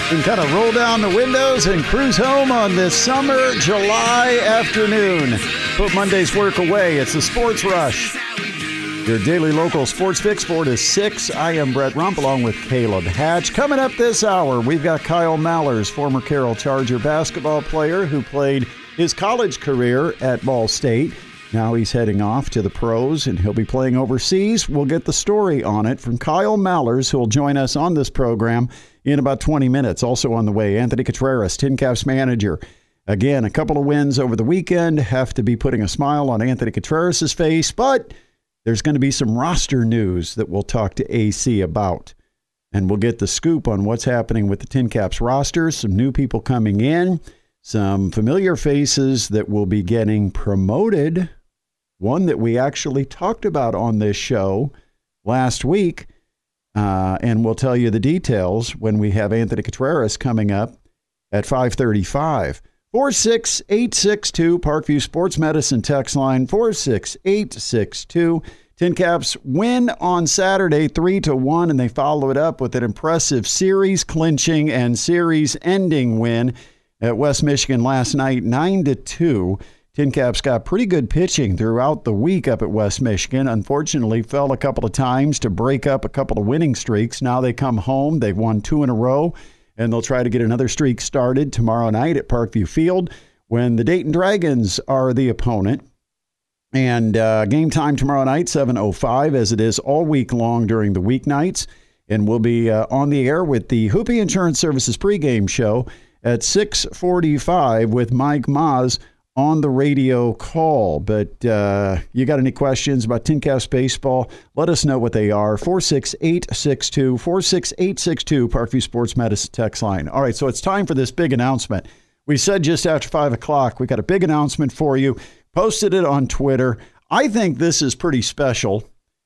And kind of roll down the windows and cruise home on this summer July afternoon. Put Monday's work away. It's the Sports Rush. Your daily local sports fix, 4 to 6. I am Brett Rump along with Caleb Hatch. Coming up this hour, we've got Kyle Mallers, former Carroll Charger basketball player who played his college career at Ball State. Now he's heading off to the pros, and he'll be playing overseas. We'll get the story on it from Kyle Mallers, who will join us on this program in about 20 minutes. Also on the way, Anthony Contreras, Tin Caps manager. Again, a couple of wins over the weekend. Have to be putting a smile on Anthony Contreras' face, but there's going to be some roster news that we'll talk to AC about. And we'll get the scoop on what's happening with the Tin Caps roster, some new people coming in, some familiar faces that will be getting promoted. One that we actually talked about on this show last week. And we'll tell you the details when we have Anthony Contreras coming up at 5:35. 46862, Parkview Sports Medicine text line, 46862. Tin Caps win on Saturday 3-1, and they follow it up with an impressive series-clinching and series-ending win at West Michigan last night, 9-2. Tin Caps got pretty good pitching throughout the week up at West Michigan. Unfortunately, fell a couple of times to break up a couple of winning streaks. Now they come home. They've won 2 in a row, and they'll try to get another streak started tomorrow night at Parkview Field when the Dayton Dragons are the opponent. And game time tomorrow night, 7:05, as it is all week long during the weeknights. And we'll be on the air with the Hoopie Insurance Services pregame show at 6:45 with Mike Maz on the radio call. But you got any questions about Tin Caps baseball, let us know what they are. 46862, 46862, Parkview Sports Medicine text line. All right, so it's time for this big announcement. We said just after 5 o'clock, we got a big announcement for you. Posted it on Twitter. I think this is pretty special.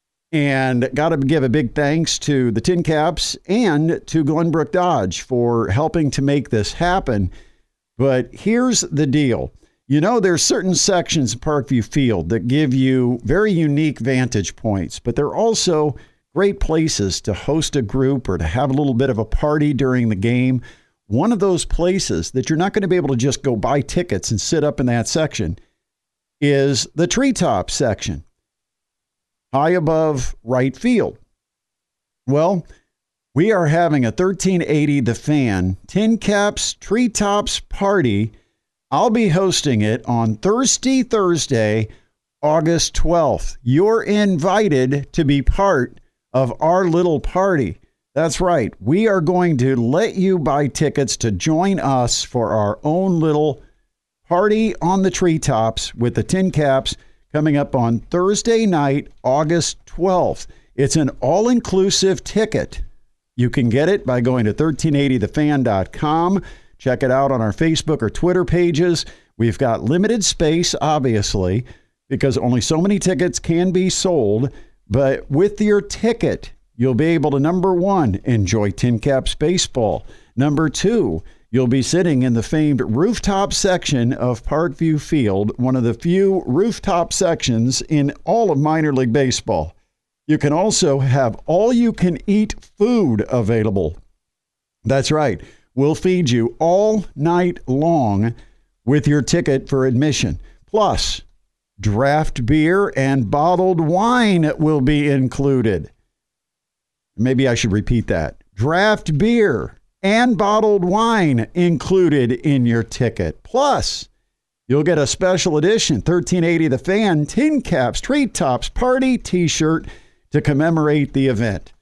And got to give a big thanks to the Tin Caps and to Glenbrook Dodge for helping to make this happen. But here's the deal. You know, there's certain sections of Parkview Field that give you very unique vantage points, but they're also great places to host a group or to have a little bit of a party during the game. One of those places that you're not going to be able to just go buy tickets and sit up in that section is the treetop section, high above right field. Well, we are having a 1380 The Fan Tin Caps Treetops Party. I'll be hosting it on Thursday, August 12th. You're invited to be part of our little party. That's right. We are going to let you buy tickets to join us for our own little party on the treetops with the Tin Caps coming up on Thursday night, August 12th. It's an all-inclusive ticket. You can get it by going to 1380thefan.com. Check it out on our Facebook or Twitter pages. We've got limited space, obviously, because only so many tickets can be sold. But with your ticket, you'll be able to, number one, enjoy Tin Caps baseball. Number two, you'll be sitting in the famed rooftop section of Parkview Field, one of the few rooftop sections in all of minor league baseball. You can also have all-you-can-eat food available. That's right. We'll feed you all night long with your ticket for admission. Plus, draft beer and bottled wine will be included. Maybe I should repeat that. Draft beer and bottled wine included in your ticket. Plus, you'll get a special edition 1380 The Fan Tin Caps Treetops Party t-shirt to commemorate the event.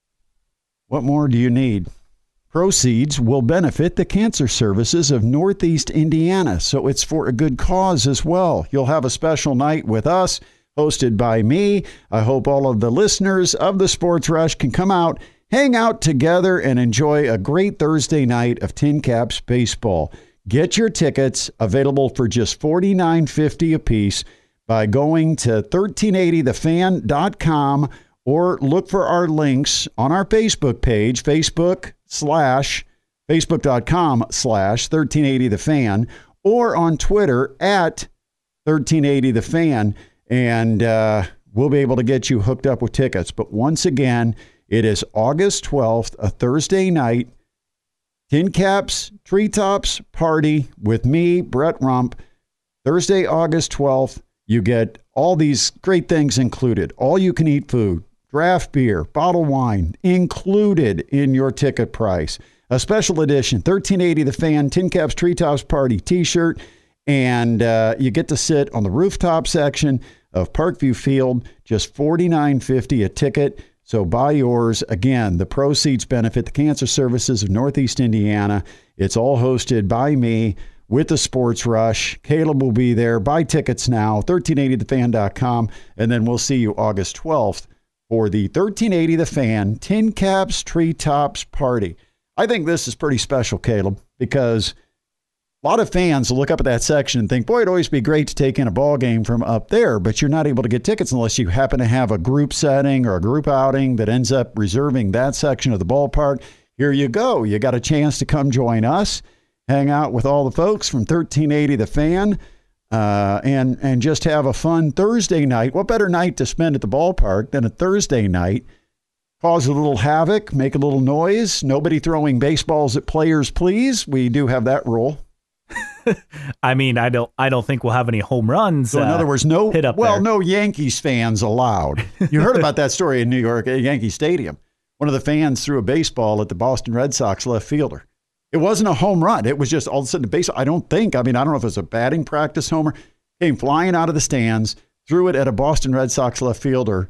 What more do you need? Proceeds will benefit the cancer services of Northeast Indiana, so it's for a good cause as well. You'll have a special night with us, hosted by me. I hope all of the listeners of the Sports Rush can come out, hang out together, and enjoy a great Thursday night of Tin Caps baseball. Get your tickets, available for just $49.50 a piece, by going to 1380thefan.com or look for our links on our Facebook page, Facebook.com/1380thefan, or on Twitter at 1380thefan, and we'll be able to get you hooked up with tickets. But once again, it is August 12th, a Thursday night, Tin Caps Treetops Party with me, Brett Rump, Thursday, August 12th. You get all these great things included. All you can eat food, draft beer, bottled wine included in your ticket price. A special edition, 1380 The Fan, Tin Caps Treetops Party t-shirt. And you get to sit on the rooftop section of Parkview Field, just $49.50 a ticket. So buy yours. Again, the proceeds benefit the Cancer Services of Northeast Indiana. It's all hosted by me with the Sports Rush. Caleb will be there. Buy tickets now, 1380thefan.com. And then we'll see you August 12th for the 1380 The Fan Tin Caps Treetops Party. I think this is pretty special, Caleb, because a lot of fans will look up at that section and think, boy, it'd always be great to take in a ball game from up there, but you're not able to get tickets unless you happen to have a group setting or a group outing that ends up reserving that section of the ballpark. Here you go. You got a chance to come join us, hang out with all the folks from 1380 The Fan, and just have a fun Thursday night. What better night to spend at the ballpark than a Thursday night? Cause a little havoc, make a little noise. Nobody throwing baseballs at players, please. We do have that rule. I mean, I don't think we'll have any home runs. So in other words, no Yankees fans allowed. You heard about that story in New York at Yankee Stadium. One of the fans threw a baseball at the Boston Red Sox left fielder. It wasn't a home run. It was just all of a sudden the baseball. I don't know if it was a batting practice homer. Came flying out of the stands, threw it at a Boston Red Sox left fielder,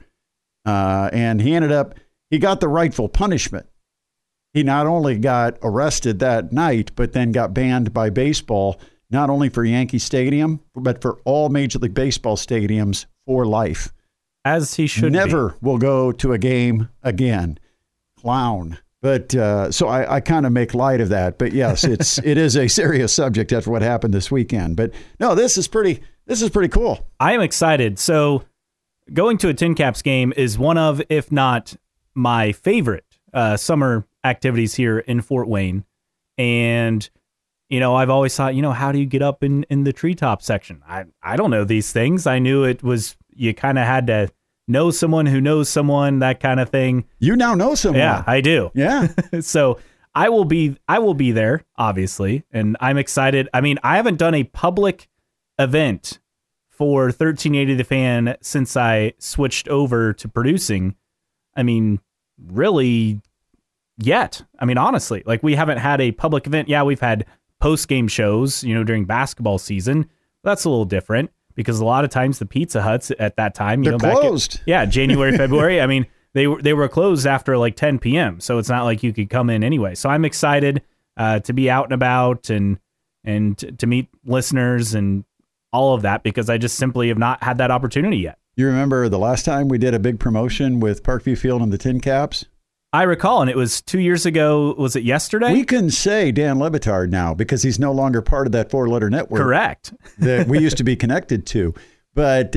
and he got the rightful punishment. He not only got arrested that night, but then got banned by baseball, not only for Yankee Stadium, but for all Major League Baseball stadiums for life. As he should Never will go to a game again. Clown. But so I kind of make light of that. But yes, it is a serious subject after what happened this weekend. But no, this is pretty cool. I am excited. So going to a Tin Caps game is one of, if not my favorite summer activities here in Fort Wayne. And, I've always thought, how do you get up in the treetop section? I don't know these things. I knew it was, you kind of had to know someone who knows someone, that kind of thing. You now know someone. Yeah, I do. Yeah. So I will be there, obviously. And I'm excited. I mean, I haven't done a public event for 1380 The Fan since I switched over to producing. I mean, really yet. I mean, honestly, like we haven't had a public event. Yeah, we've had post-game shows, during basketball season. That's a little different because a lot of times the Pizza Huts at that time, they're closed. January, February. I mean, they were closed after like 10 p.m. So it's not like you could come in anyway. So I'm excited to be out and about and to meet listeners and all of that because I just simply have not had that opportunity yet. You remember the last time we did a big promotion with Parkview Field and the Tin Caps? I recall, and it was 2 years ago. Was it yesterday? We can say Dan Le Batard now because he's no longer part of that four-letter network. Correct. That we used to be connected to. But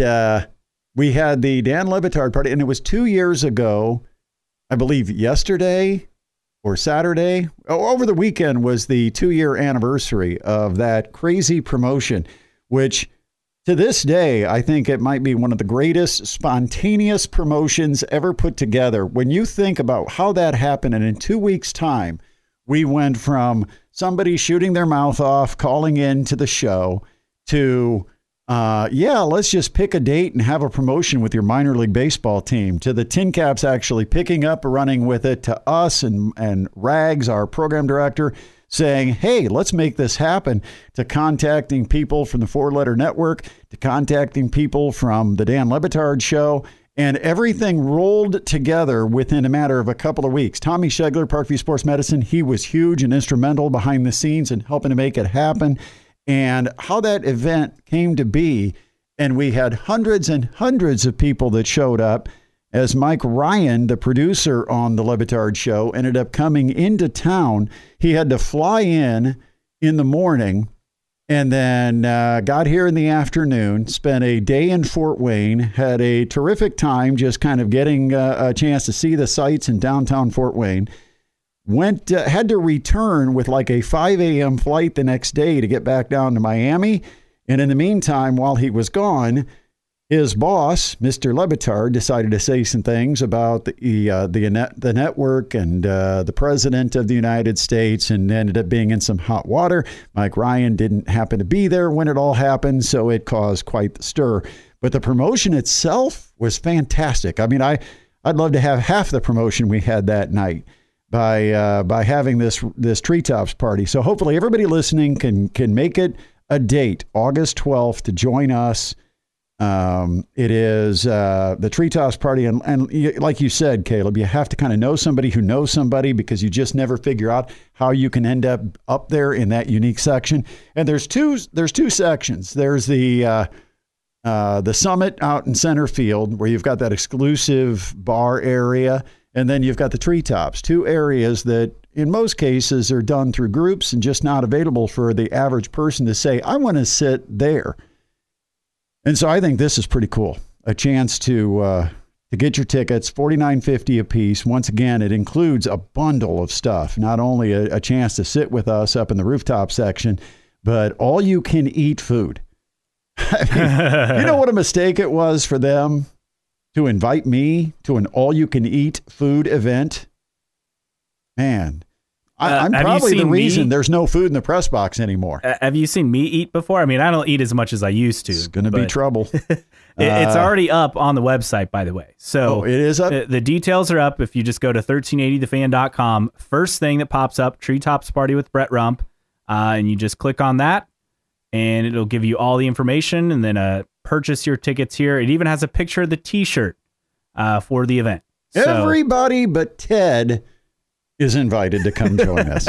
we had the Dan Le Batard party, and it was 2 years ago, I believe yesterday or Saturday. Over the weekend was the 2-year anniversary of that crazy promotion, which to this day, I think it might be one of the greatest spontaneous promotions ever put together. When you think about how that happened, and in 2 weeks' time, we went from somebody shooting their mouth off, calling in to the show, to, let's just pick a date and have a promotion with your minor league baseball team, to the Tin Caps actually picking up and running with it, to us and Rags, our program director, saying, hey, let's make this happen, to contacting people from the four-letter network, to contacting people from the Dan Le Batard show, and everything rolled together within a matter of a couple of weeks. Tommy Schegler, Parkview Sports Medicine, he was huge and instrumental behind the scenes in helping to make it happen. And how that event came to be, and we had hundreds and hundreds of people that showed up, as Mike Ryan, the producer on the Le Batard show, ended up coming into town. He had to fly in the morning and then got here in the afternoon, spent a day in Fort Wayne, had a terrific time just kind of getting a chance to see the sights in downtown Fort Wayne. Had to return with like a 5 a.m. flight the next day to get back down to Miami. And in the meantime, while he was gone, his boss, Mr. Le Batard, decided to say some things about the network and the president of the United States, and ended up being in some hot water. Mike Ryan didn't happen to be there when it all happened, so it caused quite the stir. But the promotion itself was fantastic. I mean, I'd love to have half the promotion we had that night by having this Treetops party. So hopefully everybody listening can make it a date, August 12th, to join us. It is the Treetops party, and like you said, Caleb, you have to kind of know somebody who knows somebody, because you just never figure out how you can end up there in that unique section. And there's two sections. There's the summit out in center field, where you've got that exclusive bar area, and then you've got the Treetops, two areas that in most cases are done through groups and just not available for the average person to say, I want to sit there. And so I think this is pretty cool. A chance to get your tickets, $49.50 a piece. Once again, it includes a bundle of stuff, not only a chance to sit with us up in the rooftop section, but all you can eat food. I mean, you know what a mistake it was for them to invite me to an all-you-can-eat food event? Man, I'm probably the reason there's no food in the press box anymore. Have you seen me eat before? I mean, I don't eat as much as I used to. It's going to be trouble. It's already up on the website, by the way. So it is up? The details are up if you just go to 1380thefan.com. First thing that pops up, Treetops Party with Brett Rump, and you just click on that, and it'll give you all the information, and then purchase your tickets here. It even has a picture of the T-shirt for the event. Everybody but Ted is invited to come join us.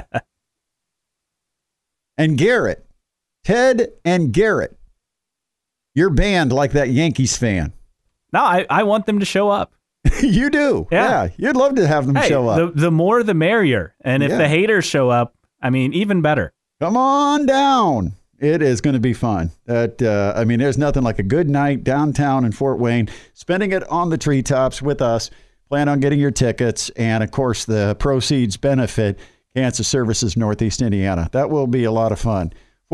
And Garrett, Ted and Garrett, you're banned like that Yankees fan. No, I want them to show up. You do? Yeah. You'd love to have them show up. The more the merrier. And if the haters show up, I mean, even better. Come on down. It is going to be fun. I mean, there's nothing like a good night downtown in Fort Wayne, spending it on the Treetops with us. Plan on getting your tickets. And, of course, the proceeds benefit Cancer Services Northeast Indiana. That will be a lot of fun.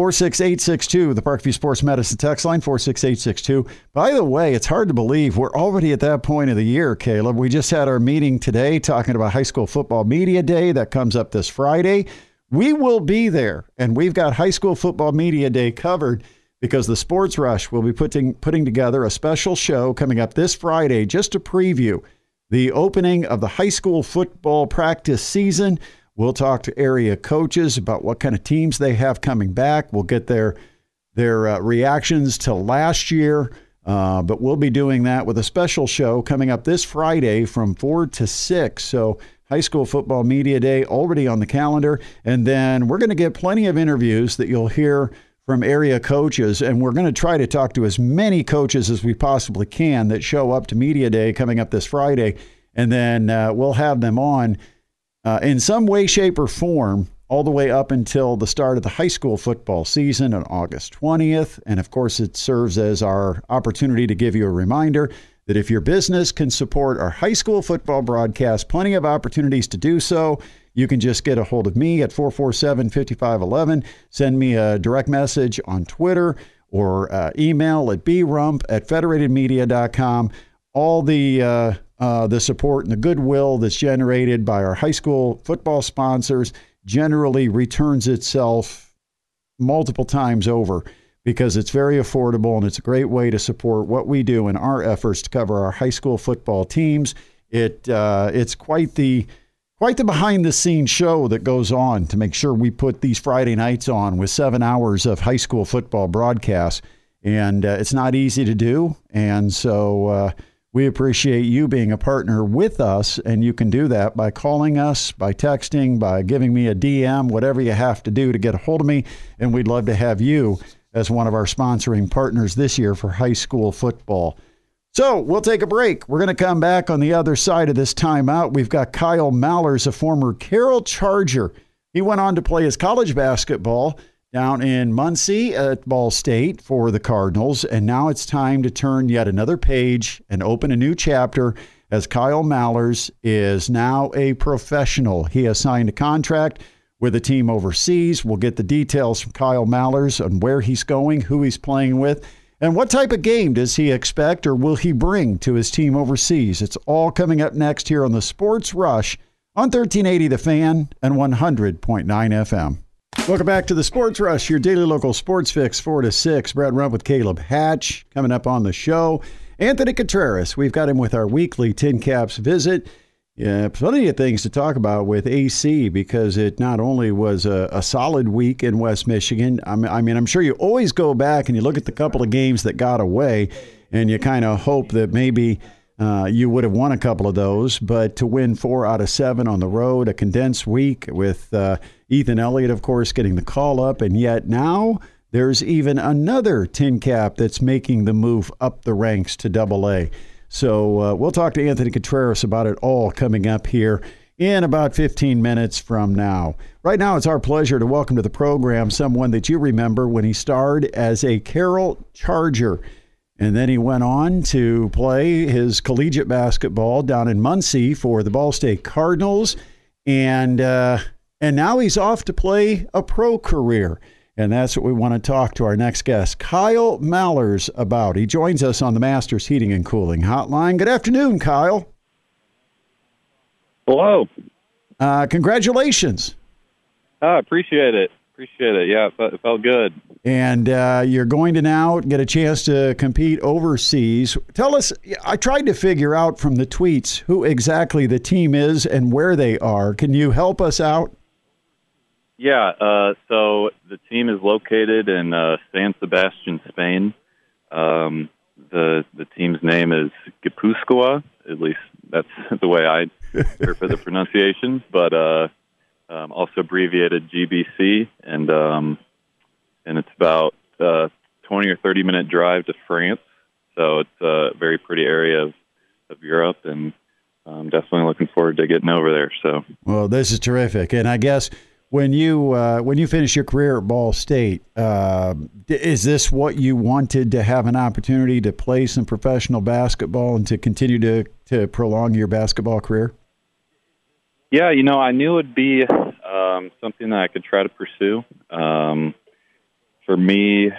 46862, the Parkview Sports Medicine text line, 46862. By the way, it's hard to believe we're already at that point of the year, Caleb. We just had our meeting today talking about High School Football Media Day. That comes up this Friday. We will be there, and we've got High School Football Media Day covered because the Sports Rush will be putting together a special show coming up this Friday just to preview the opening of the high school football practice season. We'll talk to area coaches about what kind of teams they have coming back. We'll get their reactions to last year, but we'll be doing that with a special show coming up this Friday from 4 to 6. So High School Football Media Day already on the calendar. And then we're going to get plenty of interviews that you'll hear from area coaches. And we're going to try to talk to as many coaches as we possibly can that show up to Media Day coming up this Friday. And then we'll have them on in some way, shape, or form all the way up until the start of the high school football season on August 20th. And of course, it serves as our opportunity to give you a reminder that if your business can support our high school football broadcast, plenty of opportunities to do so. You can just get a hold of me at 447-5511. Send me a direct message on Twitter or email at brump@federatedmedia.com. All the support and the goodwill that's generated by our high school football sponsors generally returns itself multiple times over, because it's very affordable and it's a great way to support what we do in our efforts to cover our high school football teams. It's quite the behind-the-scenes show that goes on to make sure we put these Friday nights on with 7 hours of high school football broadcasts, and it's not easy to do. And so we appreciate you being a partner with us, and you can do that by calling us, by texting, by giving me a DM, whatever you have to do to get a hold of me, and we'd love to have you as one of our sponsoring partners this year for high school football. So we'll take a break. We're going to come back on the other side of this timeout. We've got Kyle Mallers, a former Carroll Charger. He went on to play his college basketball down in Muncie at Ball State for the Cardinals, and now it's time to turn yet another page and open a new chapter as Kyle Mallers is now a professional. He has signed a contract with a team overseas. We'll get the details from Kyle Mallers on where he's going, who he's playing with, And what type of game does he expect or will he bring to his team overseas? It's all coming up next here on the Sports Rush on 1380 The Fan and 100.9 FM. Welcome back to the Sports Rush, your daily local sports fix, 4 to 6. Brad Rump with Caleb Hatch coming up on the show. Anthony Contreras, we've got him with our weekly Tin Caps visit. Yeah, plenty of things to talk about with AC because it not only was a solid week in West Michigan. I mean, I'm sure you always go back and you look at the couple of games that got away and you kind of hope that maybe you would have won a couple of those. But to win 4 out of 7 on the road, a condensed week with Ethan Elliott, of course, getting the call up. And yet now there's even another Tin Cap that's making the move up the ranks to AA. So we'll talk to Anthony Contreras about it all coming up here in about 15 minutes from now. Right now, it's our pleasure to welcome to the program someone that you remember when he starred as a Carroll Charger. And then he went on to play his collegiate basketball down in Muncie for the Ball State Cardinals. And now he's off to play a pro career. And that's what we want to talk to our next guest, Kyle Mallers, about. He joins us on the Masters Heating and Cooling Hotline. Good afternoon, Kyle. Hello. Congratulations. Appreciate it. Yeah, it felt good. And you're going to now get a chance to compete overseas. Tell us, I tried to figure out from the tweets who exactly the team is and where they are. Can you help us out? Yeah, so the team is located in San Sebastian, Spain. The team's name is Gipuzkoa, at least that's the way I hear for the pronunciation, but also abbreviated GBC, and it's about 20 or 30-minute drive to France, so it's a very pretty area of Europe, and I'm definitely looking forward to getting over there. So, well, this is terrific, and I guess when you finish your career at Ball State, is this what you wanted, to have an opportunity to play some professional basketball and to continue to prolong your basketball career? Yeah, I knew it would be something that I could try to pursue. For me,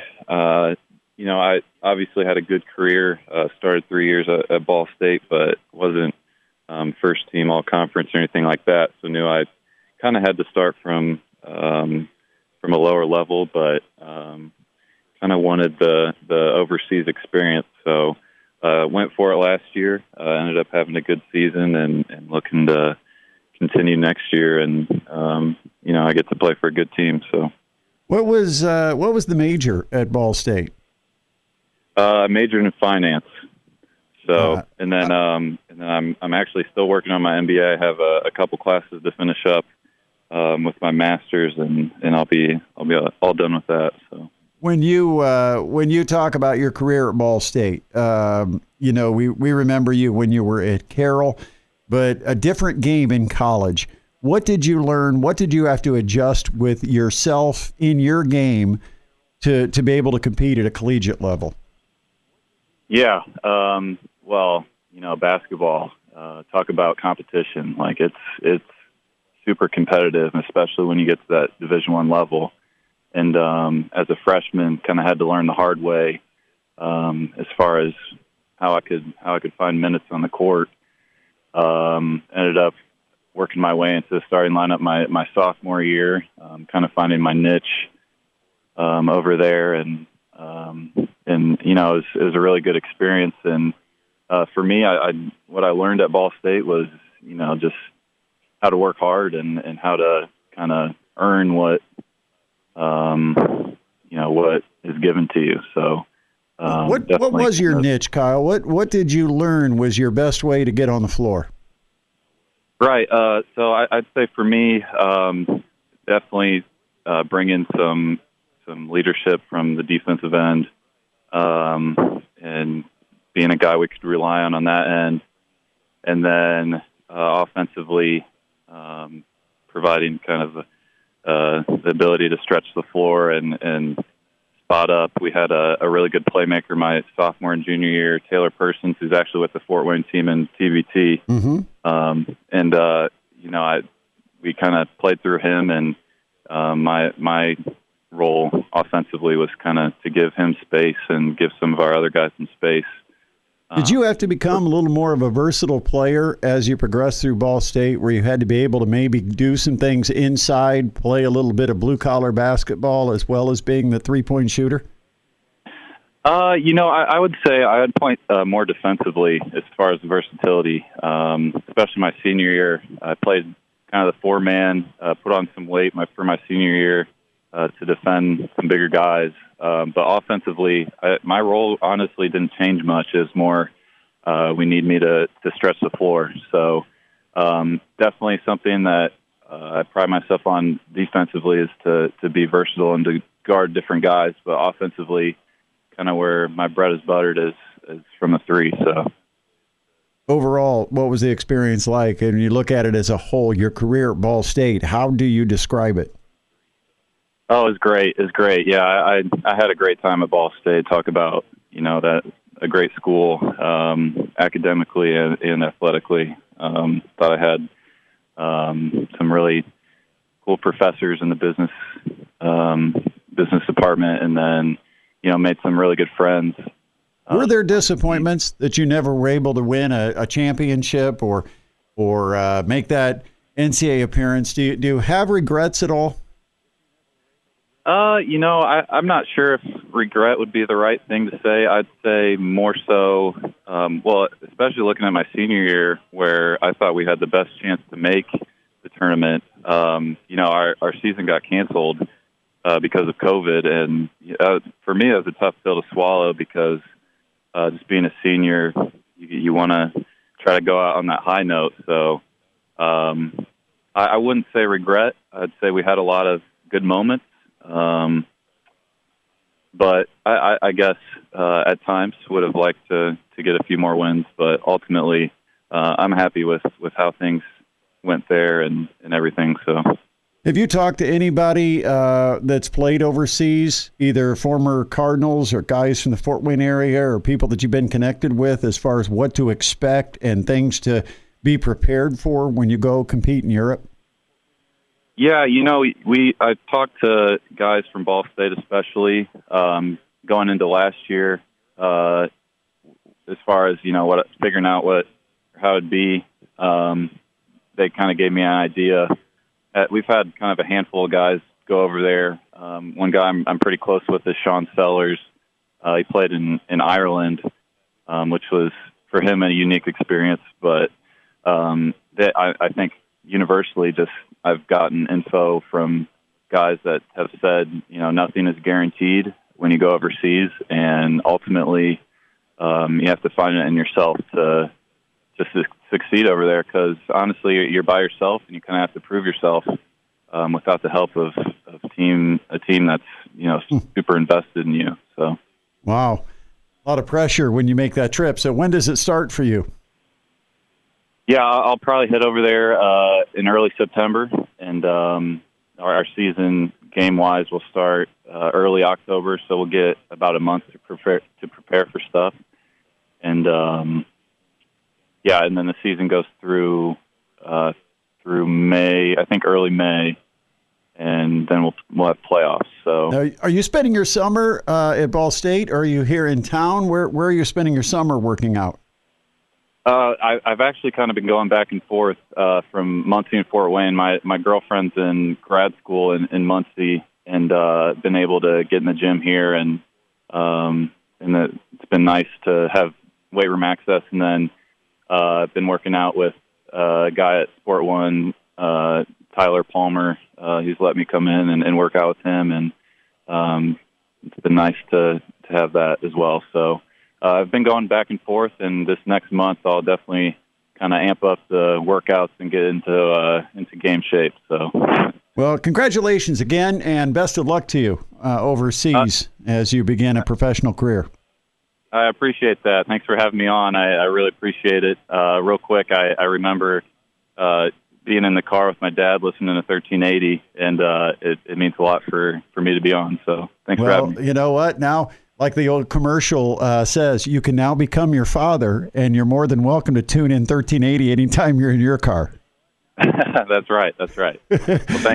I obviously had a good career, started 3 years at Ball State, but wasn't first team all conference or anything like that, so knew I kind of had to start from a lower level, but kind of wanted the overseas experience. So went for it last year. Ended up having a good season and looking to continue next year. And I get to play for a good team. So what was the major at Ball State? Majored in finance. So and then I'm actually still working on my MBA. I have a couple classes to finish up with my master's, and I'll be all done with that. So when you talk about your career at Ball State, we remember you when you were at Carroll, but a different game in college. What did you learn? What did you have to adjust with yourself in your game to be able to compete at a collegiate level? Yeah, well, basketball. Talk about competition. Like it's super competitive, especially when you get to that Division I level. And as a freshman, kind of had to learn the hard way as far as how I could find minutes on the court. Ended up working my way into the starting lineup my sophomore year, kind of finding my niche over there, and it was a really good experience. And for me, what I learned at Ball State was just how to work hard and how to kind of earn what is given to you. So what was your niche, Kyle? What did you learn was your best way to get on the floor? Right. So I'd say for me, definitely bring in some leadership from the defensive end, and being a guy we could rely on that end, and then offensively providing kind of the ability to stretch the floor and spot up. We had a really good playmaker my sophomore and junior year, Taylor Persons, who's actually with the Fort Wayne team in TVT. Mm-hmm. We kind of played through him, and my role offensively was kind of to give him space and give some of our other guys some space. Did you have to become a little more of a versatile player as you progressed through Ball State, where you had to be able to maybe do some things inside, play a little bit of blue-collar basketball, as well as being the three-point shooter? I would say I would point more defensively as far as versatility, especially my senior year. I played kind of the four-man, put on some weight for my senior year to defend some bigger guys. But offensively, my role honestly didn't change much. It was more we need me to stretch the floor. So definitely something that I pride myself on defensively is to be versatile and to guard different guys. But offensively, kind of where my bread is buttered is from the three. So overall, what was the experience like? And you look at it as a whole, your career at Ball State, how do you describe it? Oh, it's great. It's great. Yeah, I had a great time at Ball State. Talk about, that a great school, academically and athletically. Thought I had some really cool professors in the business department, and then, made some really good friends. Were there disappointments that you never were able to win a championship or make that NCAA appearance? Do you have regrets at all? I'm not sure if regret would be the right thing to say. I'd say more so, especially looking at my senior year where I thought we had the best chance to make the tournament. Our season got canceled because of COVID, and for me, it was a tough pill to swallow because just being a senior, you want to try to go out on that high note. So I wouldn't say regret. I'd say we had a lot of good moments. But I guess at times would have liked to get a few more wins, but ultimately I'm happy with how things went there and everything. So, have you talked to anybody that's played overseas, either former Cardinals or guys from the Fort Wayne area or people that you've been connected with as far as what to expect and things to be prepared for when you go compete in Europe? Yeah, I talked to guys from Ball State, especially going into last year, as far as figuring out how it'd be. They kind of gave me an idea. We've had kind of a handful of guys go over there. One guy I'm pretty close with is Sean Sellers. He played in Ireland, which was for him a unique experience. But I think universally, just I've gotten info from guys that have said, nothing is guaranteed when you go overseas, and ultimately you have to find it in yourself to just succeed over there. Because honestly, you're by yourself, and you kind of have to prove yourself without the help of a team that's super invested in you. So, wow, a lot of pressure when you make that trip. So, when does it start for you? Yeah, I'll probably head over there in early September, and our season game-wise will start early October. So we'll get about a month to prepare for stuff, and and then the season goes through May, I think early May, and then we'll have playoffs. So, now, are you spending your summer at Ball State, or are you here in town? Where are you spending your summer working out? I've actually kind of been going back and forth from Muncie and Fort Wayne. My girlfriend's in grad school in Muncie, and been able to get in the gym here, and it's been nice to have weight room access. And then I've been working out with a guy at Sport One, Tyler Palmer. He's let me come in and work out with him, and it's been nice to have that as well. So. I've been going back and forth, and this next month I'll definitely kind of amp up the workouts and get into game shape. So, well, congratulations again, and best of luck to you overseas as you begin a professional career. I appreciate that. Thanks for having me on. I really appreciate it. Real quick, I remember being in the car with my dad listening to 1380, and it means a lot for me to be on. So, thanks for having me. Well, you know what? Now, like the old commercial says, you can now become your father, and you're more than welcome to tune in 1380 anytime you're in your car. That's right. Well, thank you.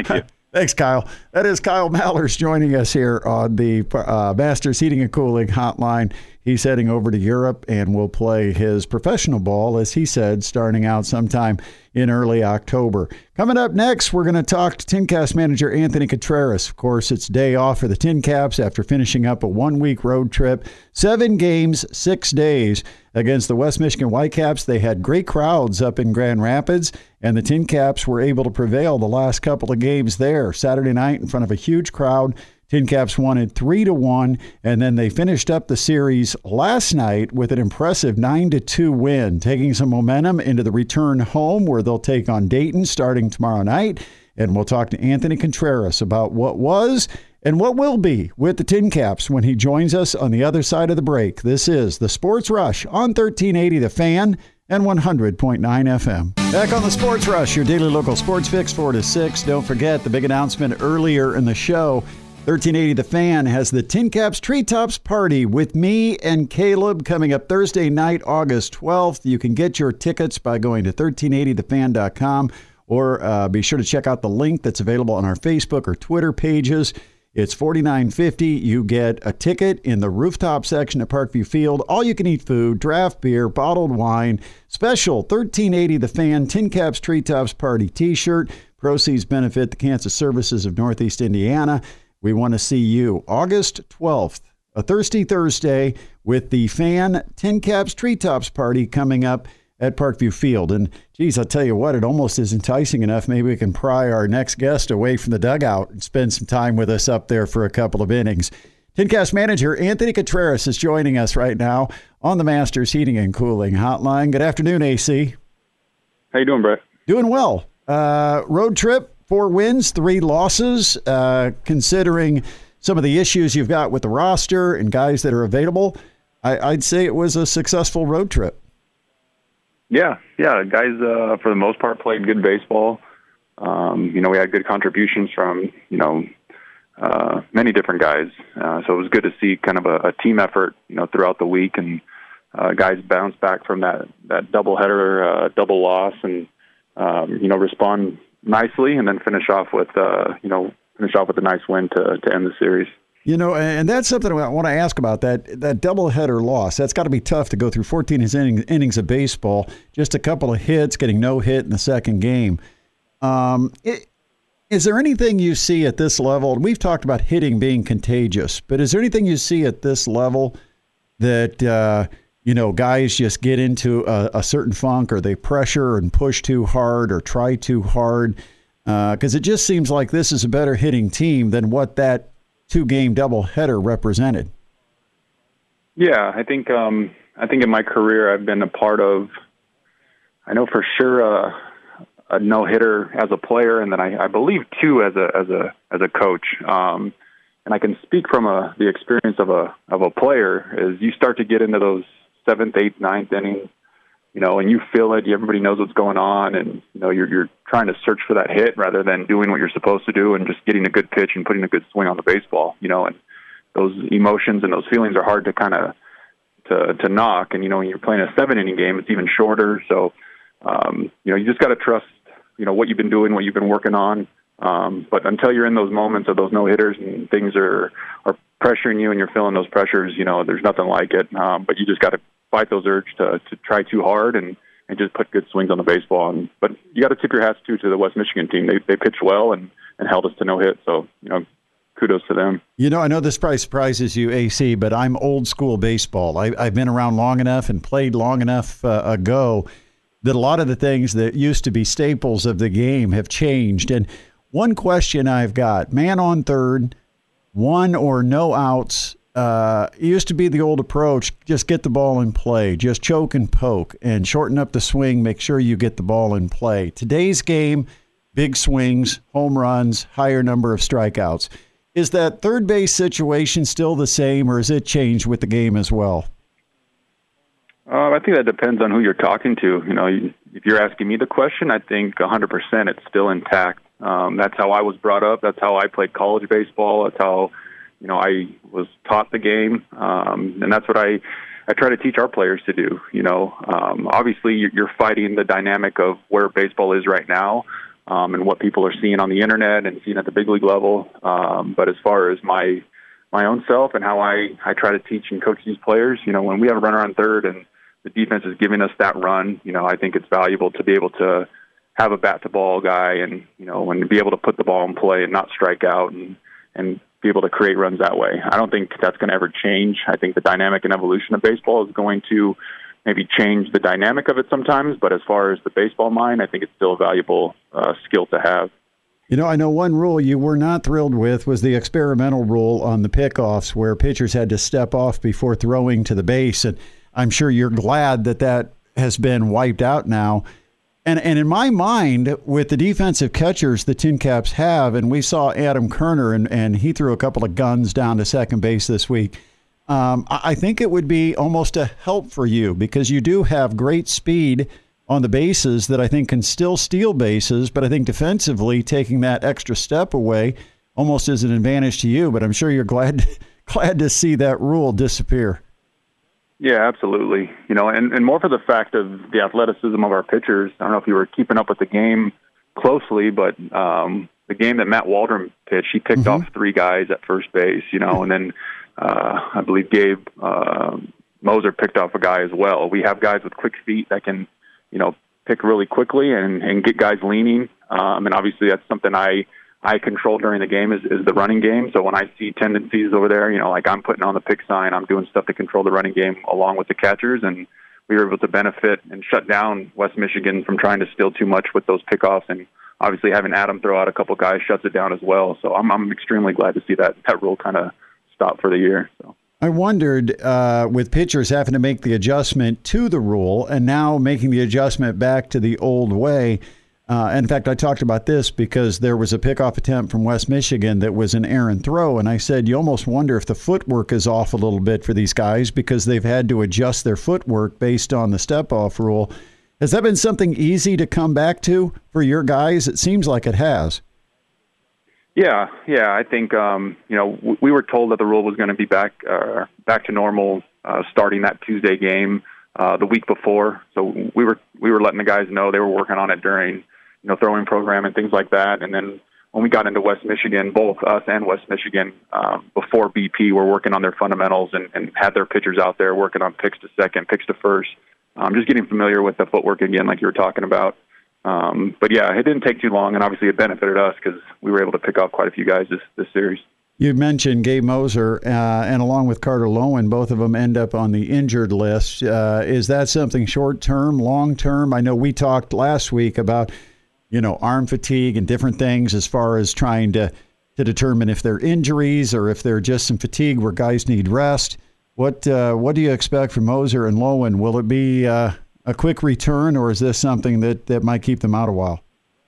Thanks, Kyle. That is Kyle Mallers joining us here on the Masters Heating and Cooling Hotline. He's heading over to Europe and will play his professional ball, as he said, starting out sometime in early October. Coming up next, we're going to talk to TinCaps manager Anthony Contreras. Of course, it's day off for the TinCaps after finishing up a one-week road trip, 7 games, 6 days against the West Michigan Whitecaps. They had great crowds up in Grand Rapids, and the TinCaps were able to prevail the last couple of games there. Saturday night in front of a huge crowd, TinCaps won it 3-1, and then they finished up the series last night with an impressive 9-2 win, taking some momentum into the return home where they'll take on Dayton starting tomorrow night. And we'll talk to Anthony Contreras about what was and what will be with the TinCaps when he joins us on the other side of the break. This is the Sports Rush on 1380 The Fan and 100.9 FM. Back on the Sports Rush, your daily local sports fix 4 to 6. Don't forget the big announcement earlier in the show. 1380 The Fan has the TinCaps Treetops Party with me and Caleb coming up Thursday night, August 12th. You can get your tickets by going to 1380thefan.com or be sure to check out the link that's available on our Facebook or Twitter pages. It's $49.50. You get a ticket in the rooftop section at Parkview Field. All-you-can-eat food, draft beer, bottled wine. Special 1380 The Fan TinCaps Treetops Party T-shirt. Proceeds benefit the Cancer Services of Northeast Indiana. We want to see you August 12th, a Thirsty Thursday, with the Fan TinCaps Treetops Party coming up at Parkview Field. And, geez, I'll tell you what, it almost is enticing enough. Maybe we can pry our next guest away from the dugout and spend some time with us up there for a couple of innings. TinCaps manager Anthony Contreras is joining us right now on the Masters Heating and Cooling Hotline. Good afternoon, AC. How you doing, Brett? Doing well. Road trip. 4 wins, 3 losses. Considering some of the issues you've got with the roster and guys that are available, I'd say it was a successful road trip. Yeah. Guys, for the most part, played good baseball. We had good contributions from, many different guys. So it was good to see kind of a team effort, throughout the week, and guys bounce back from that doubleheader, double loss, and respond nicely, and then finish off with a nice win to end the series. And that's something I want to ask about, that doubleheader loss. That's got to be tough to go through 14 innings of baseball, just a couple of hits, getting no hit in the second game. Is there anything you see at this level? And we've talked about hitting being contagious, but is there anything you see at this level that guys just get into a certain funk, or they pressure and push too hard or try too hard? Because it just seems like this is a better hitting team than what that 2-game doubleheader represented. Yeah, I think in my career I've been a part of, I know for sure a no-hitter as a player, and then I believe 2 as a coach. And I can speak from the experience of a player, is you start to get into those 7th, 8th, 9th inning, and you feel it. Everybody knows what's going on, and you're trying to search for that hit rather than doing what you're supposed to do and just getting a good pitch and putting a good swing on the baseball. And those emotions and those feelings are hard to kind of to knock. And when you're playing a 7-inning game, it's even shorter. So you just got to trust what you've been doing, what you've been working on. But until you're in those moments of those no-hitters and things are pressuring you and you're feeling those pressures, there's nothing like it. But you just got to fight those urges to try too hard and just put good swings on the baseball. But you got to tip your hats too to the West Michigan team. They pitched well and held us to no hit. So kudos to them. I know this probably surprises you, AC, but I'm old school baseball. I've been around long enough and played long enough ago that a lot of the things that used to be staples of the game have changed. And one question I've got: man on third, 1 or no outs. It used to be the old approach, just get the ball in play, just choke and poke and shorten up the swing, make sure you get the ball in play. Today's game, big swings, home runs, higher number of strikeouts. Is that third base situation still the same, or has it changed with the game as well? I think that depends on who you're talking to. If you're asking me the question, I think 100% it's still intact. That's how I was brought up. That's how I played college baseball. That's how I was taught the game, and that's what I try to teach our players to do. Obviously you're fighting the dynamic of where baseball is right now, and what people are seeing on the internet and seeing at the big league level. But as far as my own self and how I try to teach and coach these players, when we have a runner on third and the defense is giving us that run, I think it's valuable to be able to have a bat-to-ball guy and to be able to put the ball in play and not strike out and be able to create runs that way. I don't think that's going to ever change. I think the dynamic and evolution of baseball is going to maybe change the dynamic of it sometimes, but as far as the baseball mind, I think it's still a valuable skill to have. I know one rule you were not thrilled with was the experimental rule on the pickoffs where pitchers had to step off before throwing to the base, and I'm sure you're glad that has been wiped out now. And in my mind, with the defensive catchers the Tin Caps have, and we saw Adam Kerner, and he threw a couple of guns down to second base this week, I think it would be almost a help for you because you do have great speed on the bases that I think can still steal bases, but I think defensively taking that extra step away almost is an advantage to you. But I'm sure you're glad to see that rule disappear. Yeah, absolutely. And more for the fact of the athleticism of our pitchers. I don't know if you were keeping up with the game closely, but the game that Matt Waldron pitched, he picked off 3 guys at first base, and then I believe Gabe Moser picked off a guy as well. We have guys with quick feet that can, pick really quickly and get guys leaning. And obviously that's something I control during the game is the running game. So when I see tendencies over there, like I'm putting on the pick sign, I'm doing stuff to control the running game along with the catchers. And we were able to benefit and shut down West Michigan from trying to steal too much with those pickoffs. And obviously having Adam throw out a couple guys shuts it down as well. So I'm extremely glad to see that rule kind of stop for the year. So I wondered with pitchers having to make the adjustment to the rule and now making the adjustment back to the old way. In fact, I talked about this because there was a pickoff attempt from West Michigan that was an errant throw, and I said you almost wonder if the footwork is off a little bit for these guys because they've had to adjust their footwork based on the step-off rule. Has that been something easy to come back to for your guys? It seems like it has. Yeah. I think we were told that the rule was going to be back to normal starting that Tuesday game the week before. So we were letting the guys know they were working on it during throwing program and things like that. And then when we got into West Michigan, both us and West Michigan before BP were working on their fundamentals and had their pitchers out there working on picks to second, picks to first. Just getting familiar with the footwork again, like you were talking about. But yeah, it didn't take too long, and obviously it benefited us because we were able to pick off quite a few guys this series. You mentioned Gabe Moser, and along with Carter Lowen, both of them end up on the injured list. Is that something short-term, long-term? I know we talked last week about, arm fatigue and different things as far as trying to determine if they're injuries or if they're just some fatigue where guys need rest. What do you expect from Moser and Lowen? Will it be a quick return, or is this something that might keep them out a while?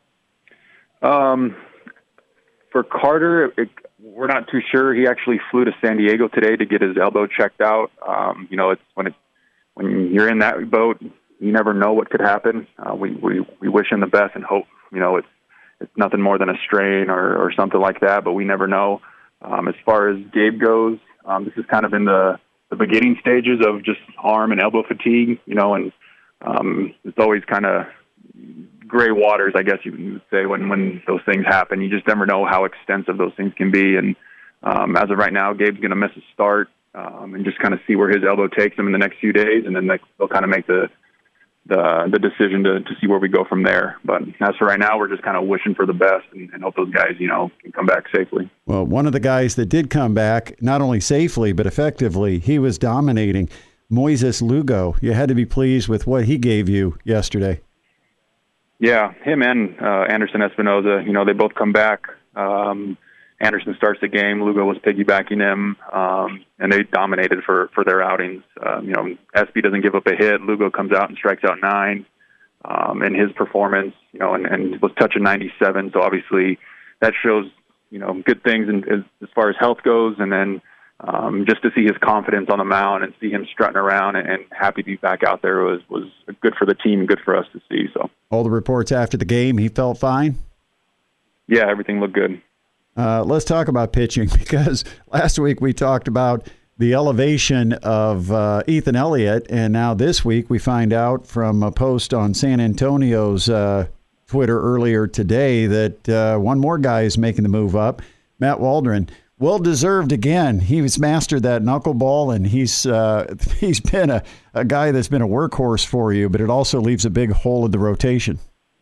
For Carter, we're not too sure. He actually flew to San Diego today to get his elbow checked out. It's when you're in that boat, you never know what could happen. We wish him the best and hope it's nothing more than a strain or something like that, but we never know. As far as Gabe goes, this is kind of in the beginning stages of just arm and elbow fatigue, and it's always kind of gray waters, I guess you would say, when those things happen. You just never know how extensive those things can be. And as of right now, Gabe's going to miss a start and just kind of see where his elbow takes him in the next few days, and then they'll kind of make the decision to see where we go from there. But as for right now, we're just kind of wishing for the best and hope those guys, can come back safely. Well, one of the guys that did come back, not only safely but effectively, he was dominating. Moises Lugo, you had to be pleased with what he gave you yesterday. Yeah, him and Anderson Espinoza, they both come back. Anderson starts the game. Lugo was piggybacking him, and they dominated for their outings. Espy doesn't give up a hit. Lugo comes out and strikes out 9 in his performance, and was touching 97. So obviously that shows, good things as far as health goes. And then just to see his confidence on the mound and see him strutting around and happy to be back out there was good for the team and good for us to see. So all the reports after the game, he felt fine? Yeah, everything looked good. Let's talk about pitching, because last week we talked about the elevation of Ethan Elliott, and now this week we find out from a post on San Antonio's Twitter earlier today that one more guy is making the move up, Matt Waldron. Well-deserved again. He's mastered that knuckleball, and he's been a guy that's been a workhorse for you, but it also leaves a big hole in the rotation.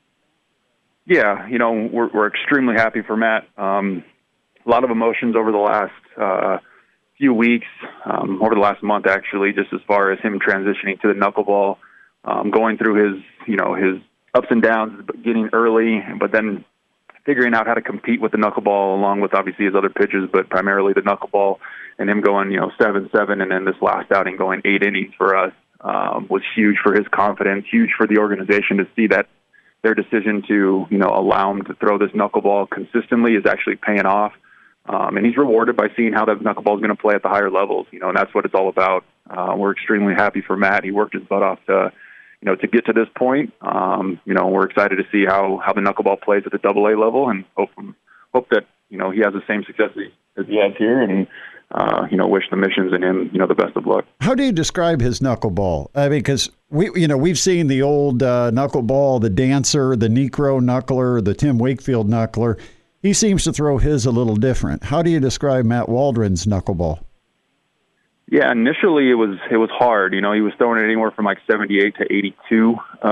Yeah, we're extremely happy for Matt. A lot of emotions over the last few weeks, over the last month actually, just as far as him transitioning to the knuckleball, going through his ups and downs, getting early, but then figuring out how to compete with the knuckleball along with obviously his other pitches, but primarily the knuckleball, and him going 7-7, and then this last outing going 8 innings for us was huge for his confidence, huge for the organization to see that their decision to allow him to throw this knuckleball consistently is actually paying off. And he's rewarded by seeing how the knuckleball is going to play at the higher levels, and that's what it's all about. We're extremely happy for Matt. He worked his butt off to get to this point. We're excited to see how the knuckleball plays at the AA level, and hope that he has the same success as he has here, and wish the Missions and him the best of luck. How do you describe his knuckleball? I mean, because we've seen the old knuckleball, the Dancer, the Necro knuckler, the Tim Wakefield knuckler. He seems to throw his a little different. How do you describe Matt Waldron's knuckleball? Yeah, initially it was hard. He was throwing it anywhere from like 78 to 82,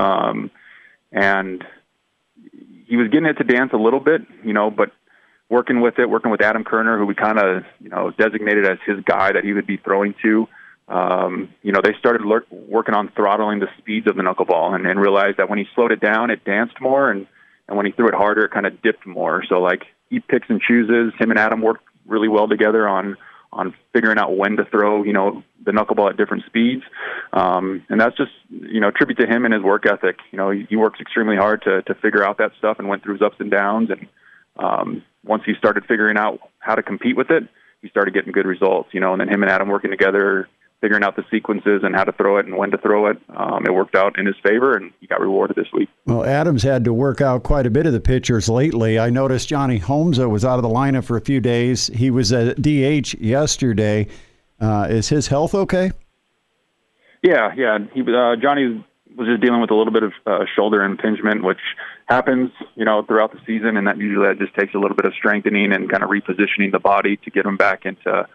and he was getting it to dance a little bit, but working with Adam Kerner, who we kind of designated as his guy that he would be throwing to. They started working on throttling the speeds of the knuckleball, and realized that when he slowed it down, it danced more, and when he threw it harder, it kind of dipped more. So like he picks and chooses. Him and Adam worked really well together on figuring out when to throw, the knuckleball at different speeds. And that's just, tribute to him and his work ethic. He works extremely hard to figure out that stuff, and went through his ups and downs. And once he started figuring out how to compete with it, he started getting good results, and then him and Adam working together, figuring out the sequences and how to throw it and when to throw it. It worked out in his favor, and he got rewarded this week. Well, Adams had to work out quite a bit of the pitchers lately. I noticed Johnny Holmza was out of the lineup for a few days. He was at DH yesterday. Is his health okay? Yeah. Johnny was just dealing with a little bit of shoulder impingement, which happens, throughout the season, and that usually just takes a little bit of strengthening and kind of repositioning the body to get him back into,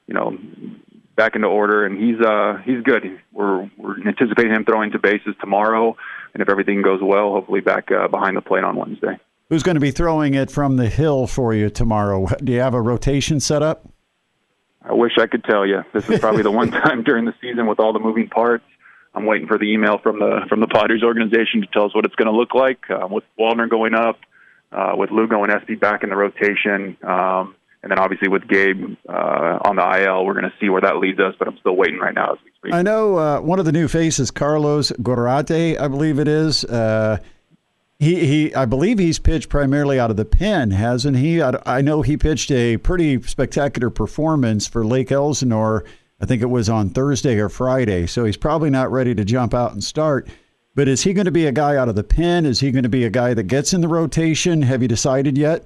back into order, and he's good. We're anticipating him throwing to bases tomorrow, and if everything goes well, hopefully back behind the plate on Wednesday. Who's going to be throwing it from the hill for you tomorrow? Do you have a rotation set up? I wish I could tell you. This is probably the one time during the season with all the moving parts. I'm waiting for the email from the Padres organization to tell us what it's going to look like, with Waldron going up, with Lugo and Espy back in the rotation. And then obviously with Gabe on the IL, we're going to see where that leads us, but I'm still waiting right now as we speak. I know one of the new faces, Carlos Gorate, I believe it is. I believe he's pitched primarily out of the pen, hasn't he? I know he pitched a pretty spectacular performance for Lake Elsinore. I think it was on Thursday or Friday, so he's probably not ready to jump out and start. But is he going to be a guy out of the pen? Is he going to be a guy that gets in the rotation? Have you decided yet?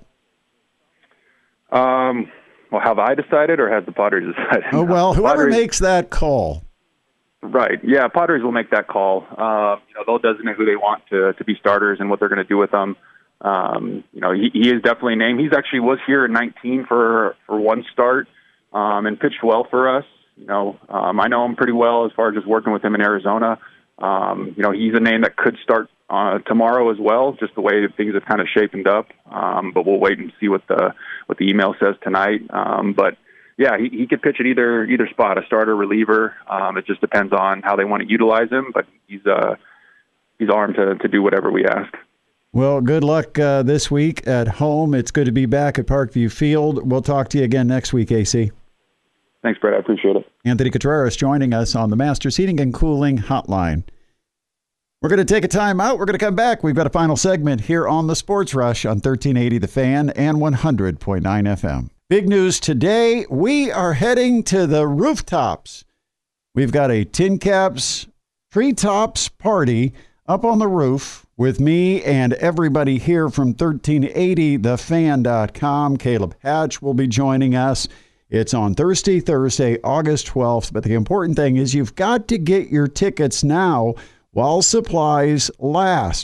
Well, have I decided, or has the Padres decided? Oh, well, whoever makes that call. Right. Yeah, Padres will make that call. They'll designate who they want to be starters and what they're going to do with them. He is definitely named. He's actually was here in 19 for one start, and pitched well for us. I know him pretty well as far as just working with him in Arizona. He's a name that could start tomorrow as well, just the way things have kind of shapened up. But we'll wait and see what the email says tonight. But yeah, he could pitch at either spot, a starter, reliever. It just depends on how they want to utilize him. But he's armed to do whatever we ask. Well, good luck this week at home. It's good to be back at Parkview Field. We'll talk to you again next week, AC. Thanks, Brett. I appreciate it. Anthony Contreras joining us on the Masters Heating and Cooling Hotline. We're going to take a time out. We're going to come back. We've got a final segment here on the Sports Rush on 1380 The Fan and 100.9 FM. Big news today. We are heading to the rooftops. We've got a Tin Caps Treetops party up on the roof with me and everybody here from 1380thefan.com. Caleb Hatch will be joining us. It's on Thursday, August 12th. But the important thing is you've got to get your tickets now while supplies last.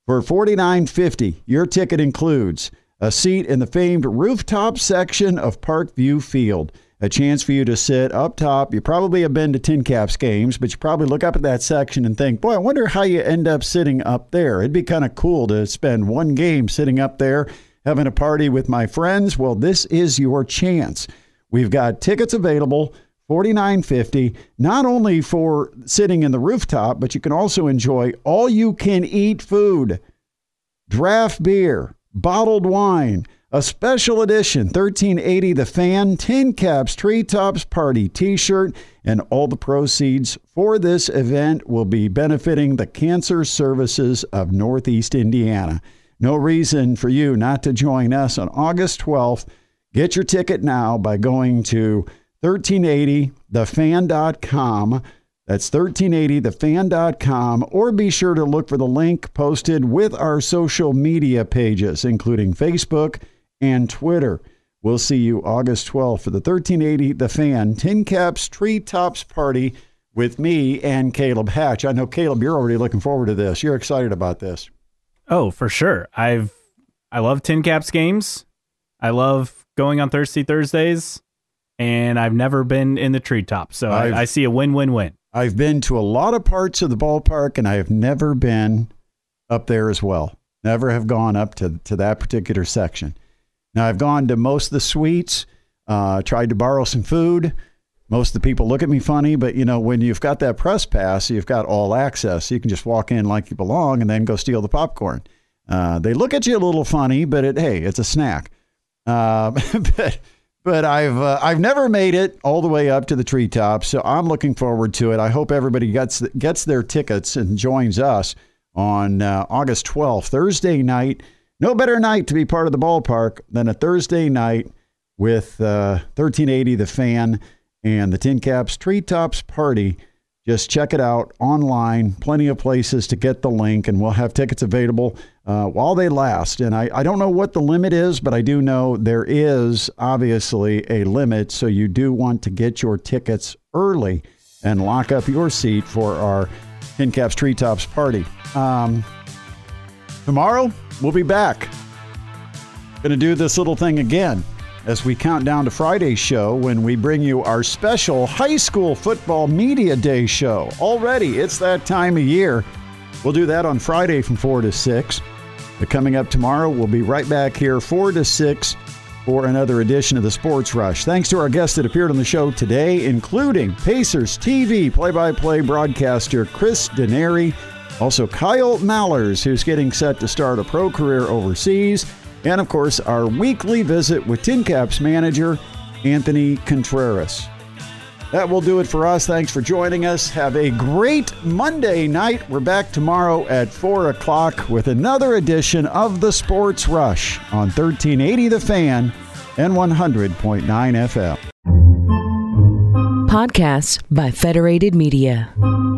For $49.50, your ticket includes a seat in the famed rooftop section of Parkview Field, a chance for you to sit up top. You probably have been to Tin Caps games, but you probably look up at that section and think, boy, I wonder how you end up sitting up there. It'd be kind of cool to spend one game sitting up there, having a party with my friends. Well, this is your chance. We've got tickets available, $49.50, not only for sitting in the rooftop, but you can also enjoy all-you-can-eat food, draft beer, bottled wine, a special edition 1380 The Fan Tin Caps Treetops Party t-shirt, and all the proceeds for this event will be benefiting the Cancer Services of Northeast Indiana. No reason for you not to join us on August 12th. Get your ticket now by going to 1380thefan.com. That's 1380thefan.com, or be sure to look for the link posted with our social media pages, including Facebook and Twitter. We'll see you August 12th for the 1380 The Fan Tin Caps Treetops Party with me and Caleb Hatch. I know, Caleb, you're already looking forward to this. You're excited about this. Oh, for sure. I love Tin Caps games. I love going on Thirsty Thursdays. And I've never been in the treetop, so I see a win-win-win. I've been to a lot of parts of the ballpark, and I have never been up there as well. Never have gone up to that particular section. Now, I've gone to most of the suites, tried to borrow some food. Most of the people look at me funny, but, you know, when you've got that press pass, you've got all access. You can just walk in like you belong and then go steal the popcorn. They look at you a little funny, but it's a snack. But I've never made it all the way up to the treetops, so I'm looking forward to it. I hope everybody gets their tickets and joins us on August 12th, Thursday night. No better night to be part of the ballpark than a Thursday night with 1380 The Fan and the Tin Caps Treetops Party. Just check it out online. Plenty of places to get the link, and we'll have tickets available while they last. And I don't know what the limit is, but I do know there is obviously a limit, so you do want to get your tickets early and lock up your seat for our Tin Caps Treetops Party. Tomorrow, we'll be back. Going to do this little thing again as we count down to Friday's show when we bring you our special high school football media day show. Already, it's that time of year. We'll do that on Friday from 4 to 6. But coming up tomorrow, we'll be right back here 4 to 6 for another edition of the Sports Rush. Thanks to our guests that appeared on the show today, including Pacers TV play-by-play broadcaster Chris Denary, also Kyle Mallers, who's getting set to start a pro career overseas, and, of course, our weekly visit with Tin Caps manager Anthony Contreras. That will do it for us. Thanks for joining us. Have a great Monday night. We're back tomorrow at 4 o'clock with another edition of the Sports Rush on 1380 The Fan and 100.9 FM. Podcasts by Federated Media.